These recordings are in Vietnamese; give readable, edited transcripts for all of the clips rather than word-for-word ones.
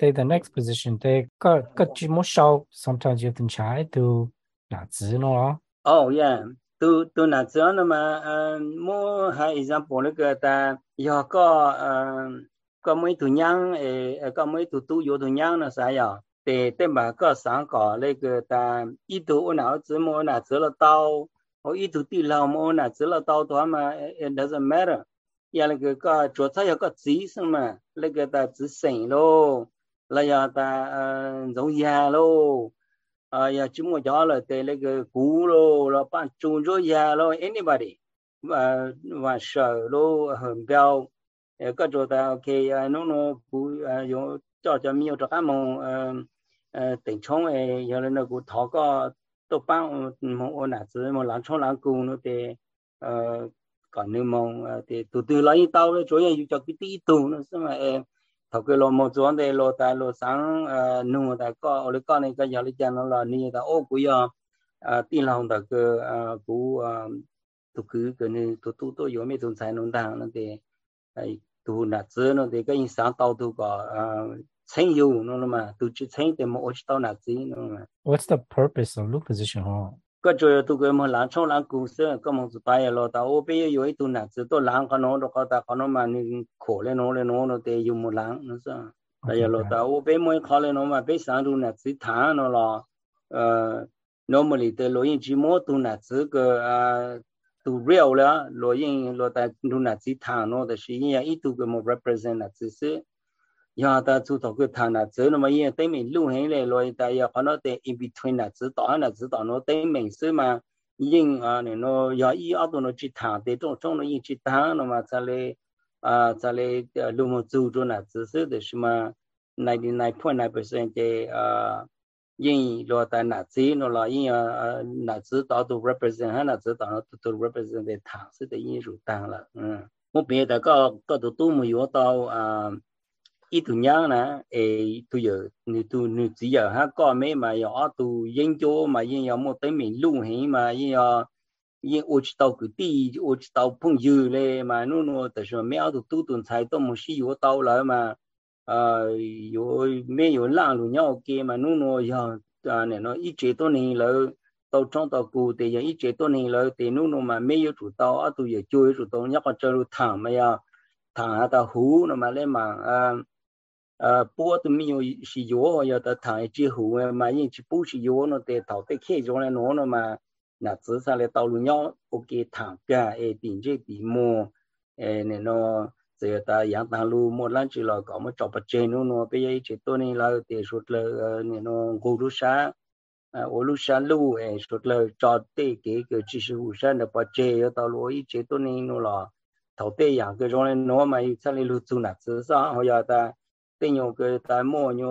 they the next position they có chỉ một sau sometimes you can try to là chỉ nó Oh yeah, tu na zio na ma mo ha example le ke ta yo có mấy tu nhang có mấy tu yo tu nhang na sa ya te ma có sáng có le ke ta ít tu na zio mo na zio la tao o ít tu ti lao mo na zio la tao to ma it doesn't matter ya le ke có chỗ sa ya có chỉ sang ma le ke ta chỉ sinh lo la ya ta giống ya lo ya chúng tôi cho là thế là cái cũ lo là bạn chung rồi ya lo anybody và sợ lo hơn cao cái chỗ ta ok nó cũ yo cho nhiều cho các mong tỉnh trong giờ là nó cũng thọ có tổ ban một nãy giờ một lần trong lần cũ nó thì còn nếu mong thì từ lấy tao rồi rồi cho cái tí tù nó xem mà thầu cái lò một chỗ đây lò ta lò sáng nung ta có ở cái này cái giờ lấy chân nó là ni ta ô cũng giờ tin lòng ta cái cũng tụ cứ cái này tụ có mấy tuần sai nó đang nó thì tụ nãy giờ nó thì cái sáng tàu tụ có sinh yêu nó mà tụ chỉ sinh thì một tàu nãy giờ nó mà what's the purpose of loop position cái chỗ tụ cái mà làm trong làm cũ xưa cái mong tụ tay lò ta ô bây giờ tụ nãy giờ tụ làm cái nó đó ta cái nó mà ni khổ lên nó thì dùng một làm nó sao tại giờ lò ta ô bây mới khó lên nó mà bây sáng tụ nãy giờ thang nó là normally thì lối in chỉ mua tụ nãy giờ cái tụ real là lối in lò ta tụ nãy giờ thang nó thì chỉ như ít tụ cái một represent nãy giờ ya ta chú thọ cái thằng nào chứ nó mà yên tới mình lưu hành này rồi ta ya nó để in between là chứ tỏ nó tới mình chứ mà yên này nó ya ý ở đó nó chỉ thằng để trong nó yên chỉ thằng nó mà cha lê lưu một chú cho là chứ để mà 99.9% cái yên rồi ta là chứ nó là yên là chứ tỏ to represent hay là chứ tỏ nó to represent để thằng chứ để yên rồi thằng là một bên ta có tu một yếu tao ít tu nhang nè, tu giờ nu chỉ giờ ha có mấy mà giờ tu研究mà giờ một tới mình lưu hành mà giờ我知道个地，我知道朋友嘞嘛，那但是没有都顿菜都没是有到了嘛，有没有让路鸟给嘛，那要那一直多年了。到长到古的人一直多年了，的那嘛没有做到，都也就做到，一个走路躺嘛呀，躺下到湖那嘛嘞嘛bố tụi mình sử dụng giờ ta thải chỉ hữu mà những chỉ bố sử dụng nó để thảo tới khi cho nó mà là chỉ sao để tàu luôn nhau ok thẳng cả tiền chế tiền mua này nó giờ ta养tăng luôn một lần chỉ là có một chục bát chén nó bây giờ chỉ tôi này là để số là này nó gồm lúc sáng ô lúc sáng lu số là cho tới cái chỉ số sáng là bát chén ở tàu luôn chỉ tôi này nó là thảo tới养cái cho nên nó mà sao lại lúc chung là chỉ sao họ giờ ta tên nhau cái tại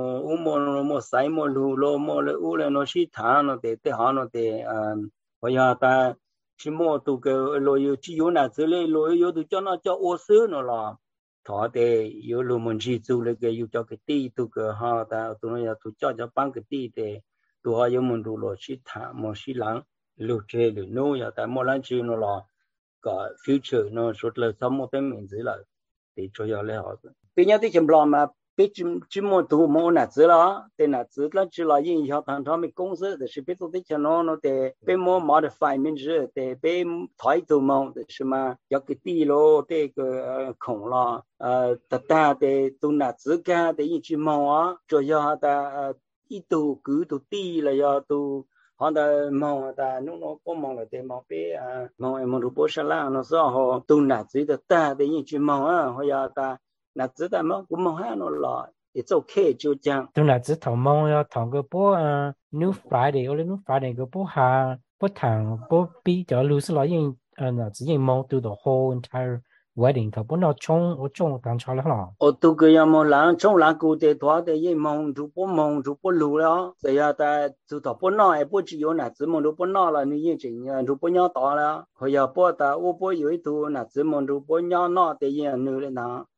mua sai mua lù lô mua lù u là nó chỉ thằng nó để họ nó để bây giờ ta chỉ mua tụ cái lô chỉ có là chỉ lấy lô tụ cho nó cho ô sứ nó là thọ để yêu lô mình chỉ tụ lấy cái yêu cho cái tí tụ cái họ ta tụ nó tụ cho bán cái tí để tụ họ yêu mình tụ lô chỉ thằng mua chỉ lăng lô chơi lô nô giờ ta mua lăng chỉ nó là cái future nó xuất là sau một bên mình dưới lại để cho giờ lấy họ bây giờ thì chấm lo mà bây chỉ một tu một nát子了，对nát子了，只了影响他们公司的是别做的钱nó để被么 modify 名字，để被抬头嘛，是嘛？要个地咯，这个空了，大的都nát子干的一只猫啊，主要的一头狗头地了要都。họ đã mong ta nó có mong là để mong bé mong được bố sa la nó sao họ tu nát chỉ được ta để những chuyện mong họ ya ta nát chỉ ta mong cũng mong ha nó là it's okay 就这样。 tu nát chỉ thầu mong ya thằng cái bố New Friday ở New Friday cái bố hà bố thằng bố bị cho lưu sẽ nói những nát chỉ mong tu the whole entire wedding thầu bố nó trong thằng cho nó hả? Tu cái ya mong lang trong lang cụ để thoa để những mong tu bố lưu đó, bây giờ ta tu thầu bố nó bố chỉ có nát chỉ mong tu bố nó là những chuyện tu bố nhau đó là, hồi giờ bố ta bố có tu nát chỉ mong tu bố nhau nó để những nữ lên đó.